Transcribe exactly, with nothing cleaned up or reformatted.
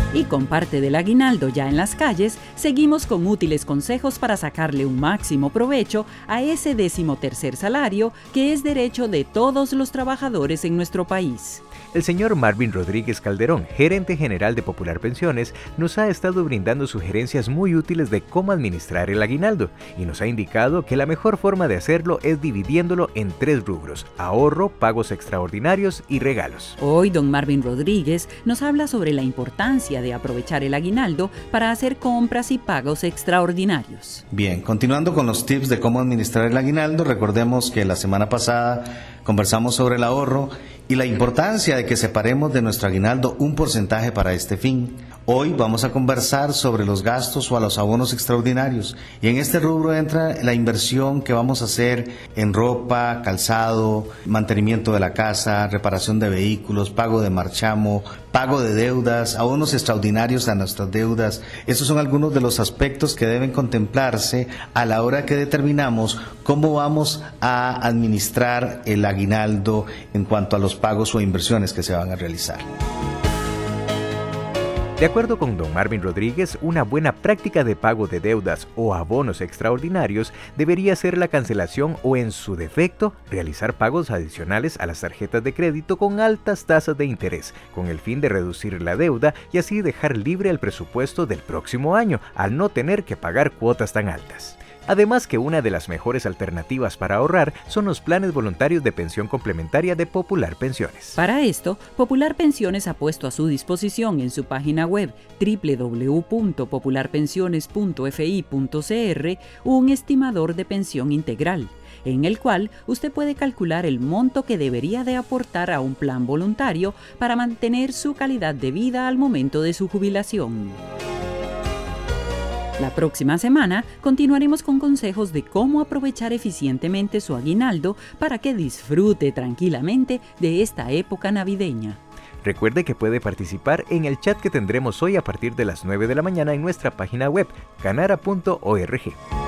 Y con parte del aguinaldo ya en las calles, seguimos con útiles consejos para sacarle un máximo provecho a ese decimotercer salario que es derecho de todos los trabajadores en nuestro país. El señor Marvin Rodríguez Calderón, gerente general de Popular Pensiones, nos ha estado brindando sugerencias muy útiles de cómo administrar el aguinaldo y nos ha indicado que la mejor forma de hacerlo es dividiéndolo en tres rubros: ahorro, pagos extraordinarios y regalos. Hoy don Marvin Rodríguez nos habla sobre la importancia de aprovechar el aguinaldo para hacer compras y pagos extraordinarios. Bien, continuando con los tips de cómo administrar el aguinaldo, recordemos que la semana pasada conversamos sobre el ahorro y la importancia de que separemos de nuestro aguinaldo un porcentaje para este fin. Hoy vamos a conversar sobre los gastos o a los abonos extraordinarios, y en este rubro entra la inversión que vamos a hacer en ropa, calzado, mantenimiento de la casa, reparación de vehículos, pago de marchamo, pago de deudas, abonos extraordinarios a nuestras deudas. Esos son algunos de los aspectos que deben contemplarse a la hora que determinamos cómo vamos a administrar el aguinaldo en cuanto a los pagos o inversiones que se van a realizar. De acuerdo con don Marvin Rodríguez, una buena práctica de pago de deudas o abonos extraordinarios debería ser la cancelación o, en su defecto, realizar pagos adicionales a las tarjetas de crédito con altas tasas de interés, con el fin de reducir la deuda y así dejar libre el presupuesto del próximo año, al no tener que pagar cuotas tan altas. Además que una de las mejores alternativas para ahorrar son los planes voluntarios de pensión complementaria de Popular Pensiones. Para esto, Popular Pensiones ha puesto a su disposición en su página web doble u doble u doble u punto popular pensiones punto f i punto c r un estimador de pensión integral, en el cual usted puede calcular el monto que debería de aportar a un plan voluntario para mantener su calidad de vida al momento de su jubilación. La próxima semana continuaremos con consejos de cómo aprovechar eficientemente su aguinaldo para que disfrute tranquilamente de esta época navideña. Recuerde que puede participar en el chat que tendremos hoy a partir de las nueve de la mañana en nuestra página web, canara punto org.